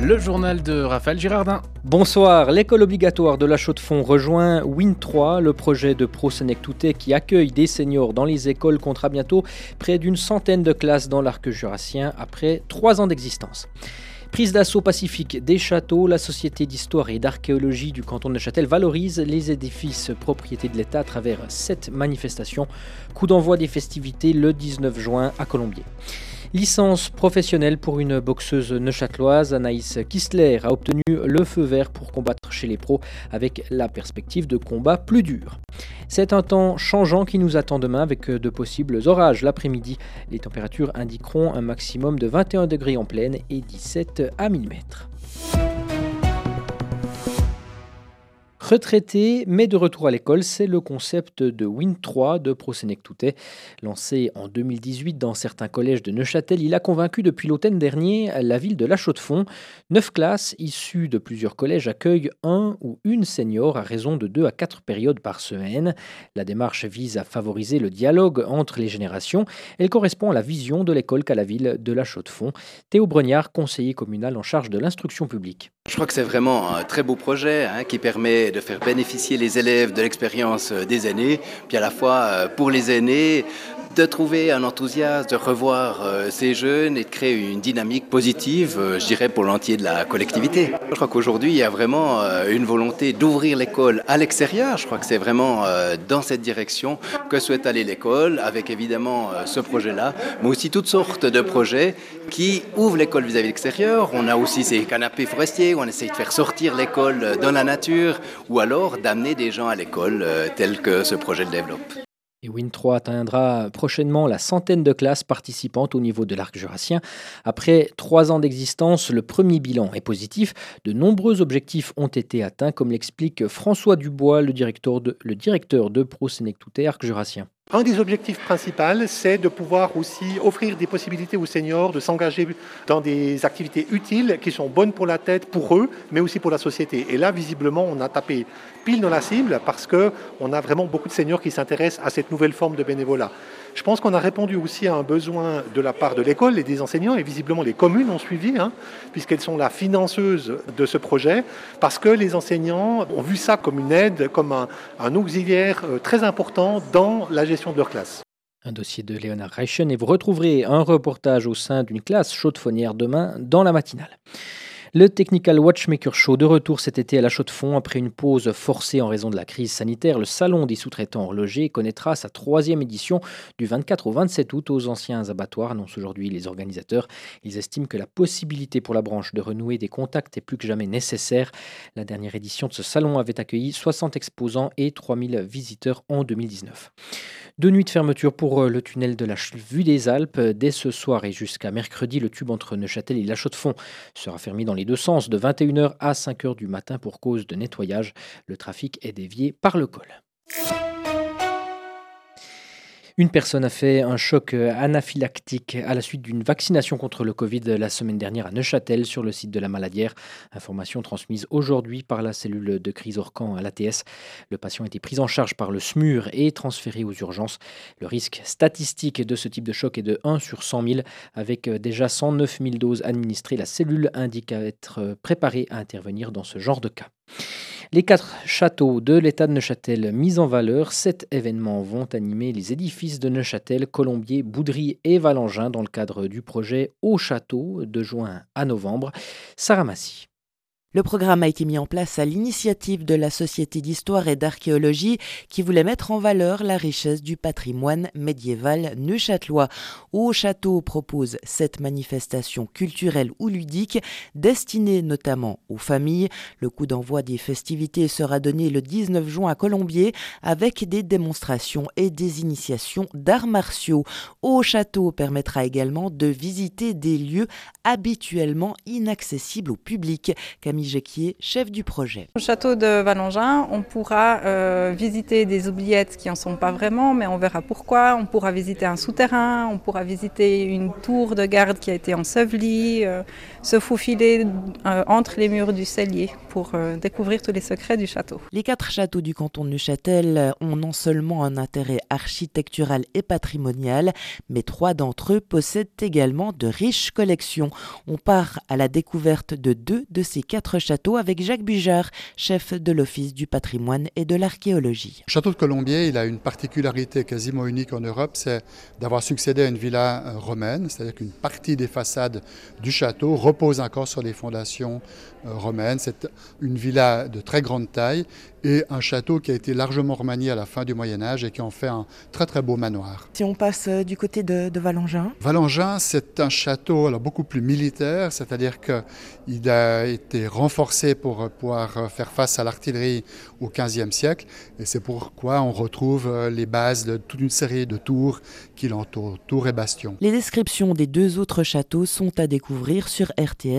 Le journal de Raphaël Girardin. Bonsoir, l'école obligatoire de la Chaux-de-Fonds rejoint Win3, le projet de Pro-Senectoutais qui accueille des seniors dans les écoles, comptera bientôt près d'une centaine de classes dans l'arc jurassien après 3 ans d'existence. Prise d'assaut pacifique des châteaux, la Société d'histoire et d'archéologie du canton de Neuchâtel valorise les édifices propriété de l'État à travers 7 manifestations. Coup d'envoi des festivités le 19 juin à Colombier. Licence professionnelle pour une boxeuse neuchâteloise, Anaïs Kistler a obtenu le feu vert pour combattre chez les pros avec la perspective de combats plus durs. C'est un temps changeant qui nous attend demain avec de possibles orages l'après-midi. Les températures indiqueront un maximum de 21 degrés en plaine et 17 à 1000 mètres. Retraité, mais de retour à l'école, c'est le concept de Win3 de Pro-Senectoutais. Lancé en 2018 dans certains collèges de Neuchâtel, il a convaincu depuis l'automne dernier la ville de La Chaux-de-Fonds. 9 classes issues de plusieurs collèges accueillent un ou une senior à raison de 2 à 4 périodes par semaine. La démarche vise à favoriser le dialogue entre les générations. Elle correspond à la vision de l'école qu'a la ville de La Chaux-de-Fonds. Théo Bregnard, conseiller communal en charge de l'instruction publique. Je crois que c'est vraiment un très beau projet qui permet de faire bénéficier les élèves de l'expérience des aînés, puis à la fois pour les aînés, de trouver un enthousiasme, de revoir ces jeunes et de créer une dynamique positive, je dirais, pour l'entier de la collectivité. Je crois qu'aujourd'hui, il y a vraiment une volonté d'ouvrir l'école à l'extérieur. Je crois que c'est vraiment dans cette direction que souhaite aller l'école, avec évidemment ce projet-là, mais aussi toutes sortes de projets qui ouvrent l'école vis-à-vis de l'extérieur. On a aussi ces canapés forestiers où on essaye de faire sortir l'école dans la nature ou alors d'amener des gens à l'école tel que ce projet le développe. Et Win3 atteindra prochainement la centaine de classes participantes au niveau de l'arc jurassien. Après 3 ans d'existence, le premier bilan est positif. De nombreux objectifs ont été atteints, comme l'explique François Dubois, le directeur de Pro-Senectoutais arc jurassien. Un des objectifs principaux, c'est de pouvoir aussi offrir des possibilités aux seniors de s'engager dans des activités utiles qui sont bonnes pour la tête, pour eux, mais aussi pour la société. Et là, visiblement, on a tapé pile dans la cible parce qu'on a vraiment beaucoup de seniors qui s'intéressent à cette nouvelle forme de bénévolat. Je pense qu'on a répondu aussi à un besoin de la part de l'école et des enseignants, et visiblement les communes ont suivi, puisqu'elles sont la financeuse de ce projet, parce que les enseignants ont vu ça comme une aide, comme un auxiliaire très important dans la gestion de leur classe. Un dossier de Léonard Reichen et vous retrouverez un reportage au sein d'une classe chaudefonnière demain dans la matinale. Le Technical Watchmaker Show de retour cet été à La Chaux-de-Fonds. Après une pause forcée en raison de la crise sanitaire, le Salon des sous-traitants horlogers connaîtra sa 3e édition du 24 au 27 août aux anciens abattoirs, annoncent aujourd'hui les organisateurs. Ils estiment que la possibilité pour la branche de renouer des contacts est plus que jamais nécessaire. La dernière édition de ce salon avait accueilli 60 exposants et 3000 visiteurs en 2019. 2 nuits de fermeture pour le tunnel de la Vue des Alpes. Dès ce soir et jusqu'à mercredi, le tube entre Neuchâtel et La Chaux-de-Fonds sera fermé dans les 2 sens de 21h à 5h du matin pour cause de nettoyage. Le trafic est dévié par le col. Une personne a fait un choc anaphylactique à la suite d'une vaccination contre le Covid la semaine dernière à Neuchâtel sur le site de la Maladière. Information transmise aujourd'hui par la cellule de crise Orcan à l'ATS. Le patient a été pris en charge par le SMUR et transféré aux urgences. Le risque statistique de ce type de choc est de 1 sur 100 000. Avec déjà 109 000 doses administrées, la cellule indique être préparée à intervenir dans ce genre de cas. Les 4 châteaux de l'État de Neuchâtel mis en valeur, 7 événements vont animer les édifices de Neuchâtel, Colombier, Boudry et Valangin dans le cadre du projet Au Château de juin à novembre. Sarah Massy. Le programme a été mis en place à l'initiative de la Société d'histoire et d'archéologie qui voulait mettre en valeur la richesse du patrimoine médiéval neuchâtelois. Au château propose 7 manifestations culturelles ou ludiques destinées notamment aux familles. Le coup d'envoi des festivités sera donné le 19 juin à Colombier avec des démonstrations et des initiations d'arts martiaux. Au château permettra également de visiter des lieux habituellement inaccessibles au public. Camille Jequier, chef du projet. Au château de Vallongin, on pourra visiter des oubliettes qui n'en sont pas vraiment, mais on verra pourquoi. On pourra visiter un souterrain, on pourra visiter une tour de garde qui a été ensevelie, se faufiler entre les murs du cellier pour découvrir tous les secrets du château. Les 4 châteaux du canton de Neuchâtel ont non seulement un intérêt architectural et patrimonial, mais 3 d'entre eux possèdent également de riches collections. On part à la découverte de 2 de ces 4 châteaux avec Jacques Bujard, chef de l'Office du patrimoine et de l'archéologie. Le château de Colombier, il a une particularité quasiment unique en Europe, c'est d'avoir succédé à une villa romaine, c'est-à-dire qu'une partie des façades du château repose encore sur les fondations romaines. C'est une villa de très grande taille et un château qui a été largement remanié à la fin du Moyen-Âge et qui en fait un très très beau manoir. Si on passe du côté de Vallongin. Vallongin, c'est un château beaucoup plus militaire, c'est-à-dire qu'il a été renforcé pour pouvoir faire face à l'artillerie au XVe siècle et c'est pourquoi on retrouve les bases de toute une série de tours qui l'entourent, tours et bastions. Les descriptions des 2 autres châteaux sont à découvrir sur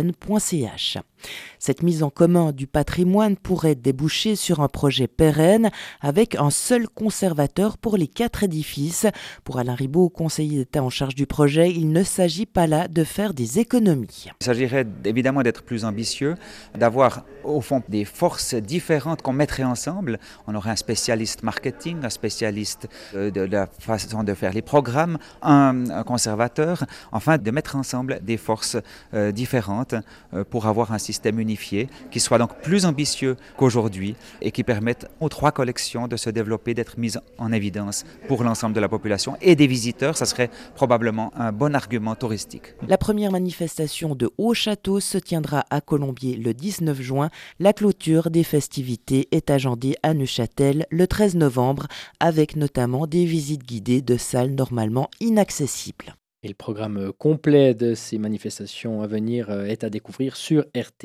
rtn.ch. Cette mise en commun du patrimoine pourrait déboucher sur un projet pérenne avec un seul conservateur pour les 4 édifices. Pour Alain Ribaud, conseiller d'État en charge du projet, il ne s'agit pas là de faire des économies. Il s'agirait évidemment d'être plus ambitieux, d'avoir au fond des forces différentes qu'on mettrait ensemble. On aurait un spécialiste marketing, un spécialiste de la façon de faire les programmes, un conservateur, enfin de mettre ensemble des forces différentes pour avoir un système unifié qui soit donc plus ambitieux qu'aujourd'hui et qui permette aux 3 collections de se développer, d'être mises en évidence pour l'ensemble de la population et des visiteurs. Ça serait probablement un bon argument touristique. La première manifestation de Haut-Château se tiendra à Colombier le 19 juin. La clôture des festivités est agendée à Neuchâtel le 13 novembre avec notamment des visites guidées de salles normalement inaccessibles. Et le programme complet de ces manifestations à venir est à découvrir sur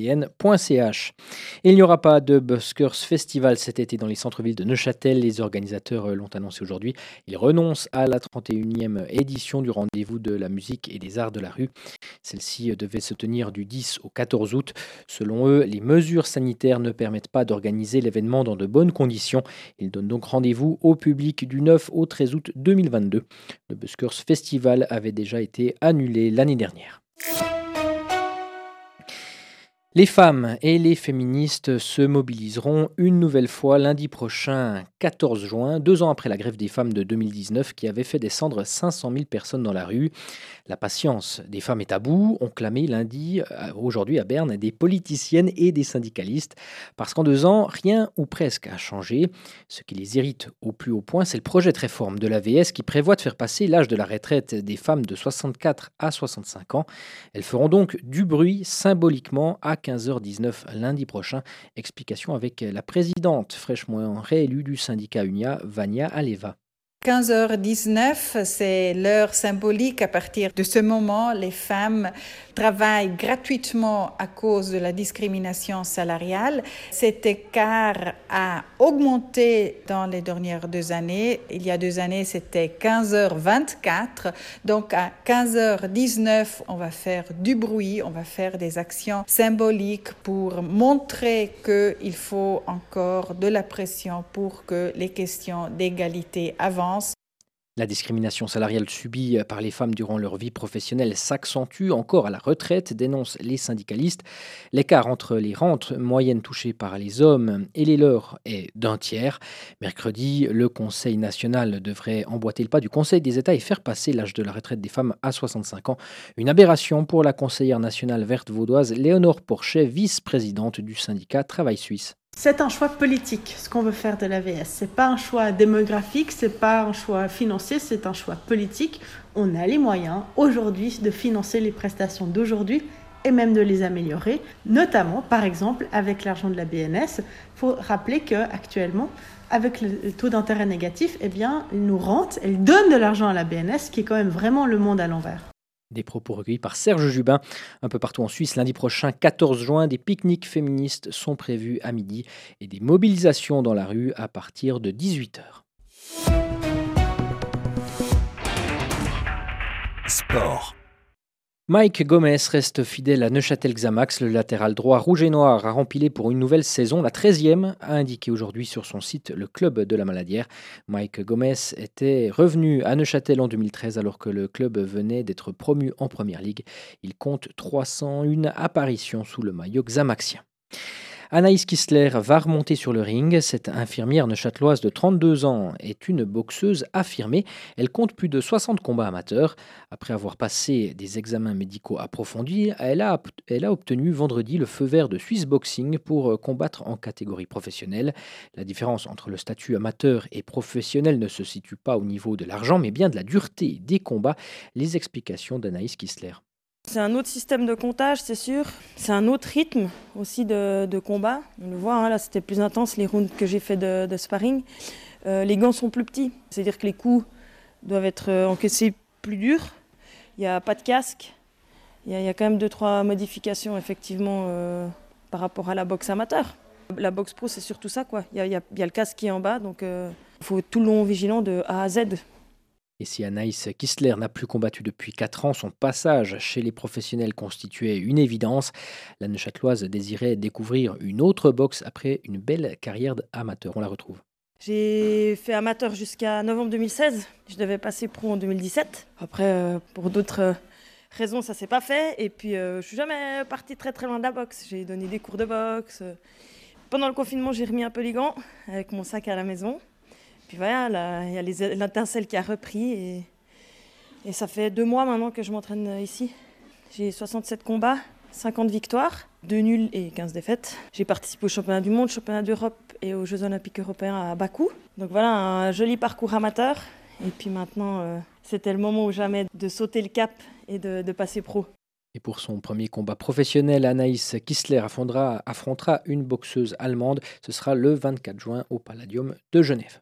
rtn.ch. Et il n'y aura pas de Buskers Festival cet été dans les centres-villes de Neuchâtel. Les organisateurs l'ont annoncé aujourd'hui. Ils renoncent à la 31e édition du rendez-vous de la musique et des arts de la rue. Celle-ci devait se tenir du 10 au 14 août. Selon eux, les mesures sanitaires ne permettent pas d'organiser l'événement dans de bonnes conditions. Ils donnent donc rendez-vous au public du 9 au 13 août 2022. Le Buskers Festival avait déjà été annulé l'année dernière. Les femmes et les féministes se mobiliseront une nouvelle fois lundi prochain, 14 juin, 2 ans après la grève des femmes de 2019 qui avait fait descendre 500 000 personnes dans la rue. La patience des femmes est à bout, ont clamé aujourd'hui à Berne, des politiciennes et des syndicalistes. Parce qu'en 2 ans, rien ou presque a changé. Ce qui les irrite au plus haut point, c'est le projet de réforme de l'AVS qui prévoit de faire passer l'âge de la retraite des femmes de 64 à 65 ans. Elles feront donc du bruit symboliquement à 15h19 lundi prochain. Explication avec la présidente fraîchement réélue du syndicat UNIA, Vania Aleva. 15h19, c'est l'heure symbolique. À partir de ce moment, les femmes travaillent gratuitement à cause de la discrimination salariale. Cet écart a augmenté dans les dernières 2 années. Il y a 2 années, c'était 15h24. Donc à 15h19, on va faire du bruit, on va faire des actions symboliques pour montrer qu'il faut encore de la pression pour que les questions d'égalité avancent. La discrimination salariale subie par les femmes durant leur vie professionnelle s'accentue encore à la retraite, dénoncent les syndicalistes. L'écart entre les rentes moyennes touchées par les hommes et les leurs est d'1 tiers. Mercredi, le Conseil national devrait emboîter le pas du Conseil des États et faire passer l'âge de la retraite des femmes à 65 ans. Une aberration pour la conseillère nationale verte vaudoise Léonore Porchet, vice-présidente du syndicat Travail Suisse. C'est un choix politique, ce qu'on veut faire de l'AVS. C'est pas un choix démographique, c'est pas un choix financier, c'est un choix politique. On a les moyens aujourd'hui de financer les prestations d'aujourd'hui et même de les améliorer, notamment par exemple avec l'argent de la BNS. Il faut rappeler qu'actuellement, avec le taux d'intérêt négatif, eh bien, ils nous rentent, elles donnent de l'argent à la BNS, qui est quand même vraiment le monde à l'envers. Des propos recueillis par Serge Jubin. Un peu partout en Suisse, lundi prochain, 14 juin, des pique-niques féministes sont prévus à midi et des mobilisations dans la rue à partir de 18h. Sport. Mike Gomez reste fidèle à Neuchâtel Xamax. Le latéral droit rouge et noir a rempilé pour une nouvelle saison, la 13e, a indiqué aujourd'hui sur son site le club de la Maladière. Mike Gomez était revenu à Neuchâtel en 2013 alors que le club venait d'être promu en Première Ligue. Il compte 301 apparitions sous le maillot xamaxien. Anaïs Kistler va remonter sur le ring. Cette infirmière neuchâteloise de 32 ans est une boxeuse affirmée. Elle compte plus de 60 combats amateurs. Après avoir passé des examens médicaux approfondis, elle a obtenu vendredi le feu vert de Swiss Boxing pour combattre en catégorie professionnelle. La différence entre le statut amateur et professionnel ne se situe pas au niveau de l'argent, mais bien de la dureté des combats. Les explications d'Anaïs Kistler. C'est un autre système de comptage, c'est sûr. C'est un autre rythme aussi de combat. On le voit, là c'était plus intense les rounds que j'ai fait de sparring. Les gants sont plus petits, c'est-à-dire que les coups doivent être encaissés plus durs. Il n'y a pas de casque. Il y a quand même 2-3 modifications effectivement par rapport à la boxe amateur. La boxe pro c'est surtout ça, quoi. Il y a le casque qui est en bas, donc il faut être tout le long vigilant de A à Z. Et si Anaïs Kistler n'a plus combattu depuis 4 ans, son passage chez les professionnels constituait une évidence. La Neuchâteloise désirait découvrir une autre boxe après une belle carrière d'amateur. On la retrouve. J'ai fait amateur jusqu'à novembre 2016. Je devais passer pro en 2017. Après, pour d'autres raisons, ça ne s'est pas fait. Et puis, je ne suis jamais partie très très loin de la boxe. J'ai donné des cours de boxe. Pendant le confinement, j'ai remis un peu les gants avec mon sac à la maison. Puis voilà, il y a l'étincelle qui a repris et ça fait 2 mois maintenant que je m'entraîne ici. J'ai 67 combats, 50 victoires, 2 nuls et 15 défaites. J'ai participé aux championnats du monde, championnats d'Europe et aux Jeux olympiques européens à Bakou. Donc voilà, un joli parcours amateur. Et puis maintenant, c'était le moment ou jamais de sauter le cap et de passer pro. Et pour son premier combat professionnel, Anaïs Kistler affrontera une boxeuse allemande. Ce sera le 24 juin au Palladium de Genève.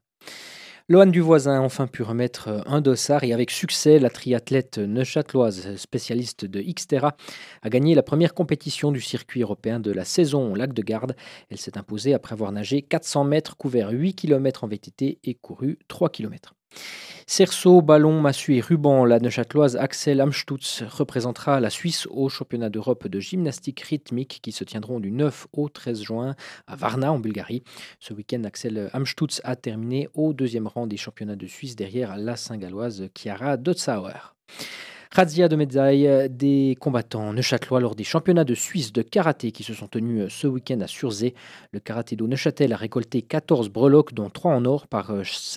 Loane Duvoisin a enfin pu remettre un dossard et avec succès, la triathlète neuchâteloise spécialiste de Xterra a gagné la première compétition du circuit européen de la saison au lac de Garde. Elle s'est imposée après avoir nagé 400 mètres, couvert 8 km en VTT et couru 3 km. Cerceau, ballon, massue et ruban, la neuchâteloise Axel Amstutz représentera la Suisse au championnat d'Europe de gymnastique rythmique qui se tiendront du 9 au 13 juin à Varna en Bulgarie. Ce week-end, Axel Amstutz a terminé au 2e rang des championnats de Suisse derrière la Saint-Galloise Chiara Dotzauer. Razzia de médailles des combattants neuchâtelois lors des championnats de Suisse de karaté qui se sont tenus ce week-end à Surzé. Le karaté-do Neuchâtel a récolté 14 breloques, dont 3 en or par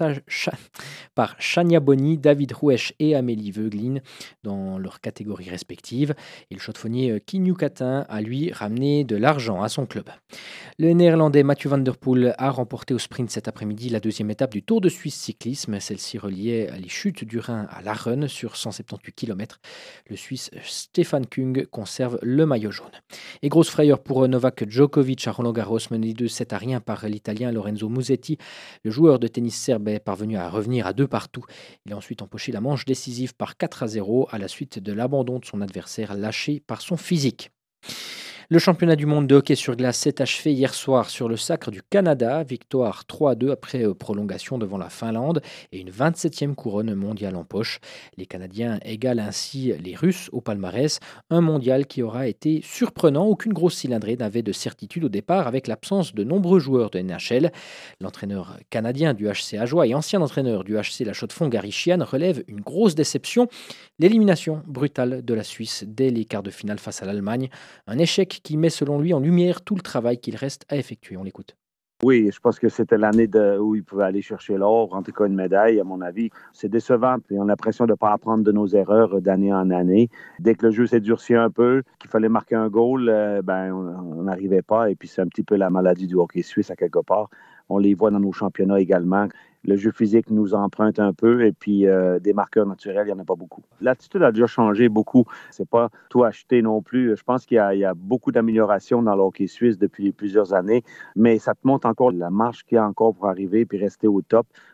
Chania Boni, David Rouesch et Amélie Veuglin dans leurs catégories respectives. Et le chaudefonnier Kinyu Catin a lui ramené de l'argent à son club. Le néerlandais Mathieu van der Poel a remporté au sprint cet après-midi la 2e étape du Tour de Suisse cyclisme. Celle-ci reliait les chutes du Rhin à Larren sur 178 km. Le Suisse Stefan Kung conserve le maillot jaune. Et grosse frayeur pour Novak Djokovic à Roland-Garros, mené de 7-0 par l'Italien Lorenzo Musetti. Le joueur de tennis serbe est parvenu à revenir à 2 partout. Il a ensuite empoché la manche décisive par 4-0 à la suite de l'abandon de son adversaire lâché par son physique. Le championnat du monde de hockey sur glace s'est achevé hier soir sur le sacre du Canada. Victoire 3-2 après prolongation devant la Finlande et une 27e couronne mondiale en poche. Les Canadiens égalent ainsi les Russes au palmarès. Un mondial qui aura été surprenant. Aucune grosse cylindrée n'avait de certitude au départ avec l'absence de nombreux joueurs de NHL. L'entraîneur canadien du HC Ajoie et ancien entraîneur du HC La Chaux-de-Fonds, Gary Sheehan, relève une grosse déception. L'élimination brutale de la Suisse dès les quarts de finale face à l'Allemagne. Un échec qui met selon lui en lumière tout le travail qu'il reste à effectuer. On l'écoute. Oui, je pense que c'était l'année où il pouvait aller chercher l'or, en tout cas une médaille, à mon avis. C'est décevant, puis on a l'impression de ne pas apprendre de nos erreurs d'année en année. Dès que le jeu s'est durci un peu, qu'il fallait marquer un goal, on n'arrivait pas. Et puis c'est un petit peu la maladie du hockey suisse à quelque part. On les voit dans nos championnats également. Le jeu physique nous emprunte un peu et puis des marqueurs naturels, il n'y en a pas beaucoup. L'attitude a déjà changé beaucoup. C'est pas tout acheté non plus. Je pense qu'il y a beaucoup d'améliorations dans le hockey suisse depuis plusieurs années, mais ça te montre encore la marche qu'il y a encore pour arriver puis rester au top.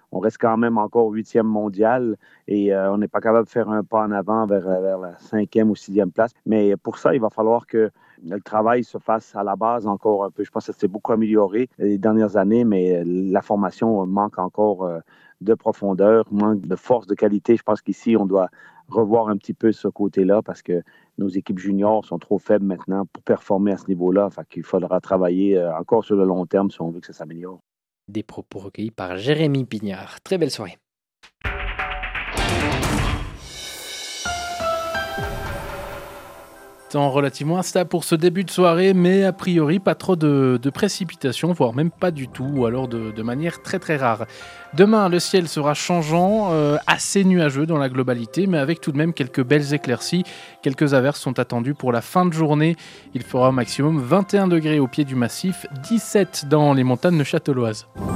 on reste quand même encore 8e mondial et on n'est pas capable de faire un pas en avant vers la 5e ou 6e place. Mais pour ça, il va falloir que le travail se fasse à la base encore un peu. Je pense que ça s'est beaucoup amélioré les dernières années, mais la formation manque encore de profondeur, manque de force, de qualité. Je pense qu'ici, on doit revoir un petit peu ce côté-là parce que nos équipes juniors sont trop faibles maintenant pour performer à ce niveau-là. Fait qu'il faudra travailler encore sur le long terme si on veut que ça s'améliore. Des propos recueillis par Jérémy Pignard. Très belle soirée. Temps relativement instable pour ce début de soirée, mais a priori pas trop de précipitations, voire même pas du tout, ou alors de manière très très rare. Demain, le ciel sera changeant, assez nuageux dans la globalité, mais avec tout de même quelques belles éclaircies. Quelques averses sont attendues pour la fin de journée. Il fera au maximum 21 degrés au pied du massif, 17 dans les montagnes châtelloises.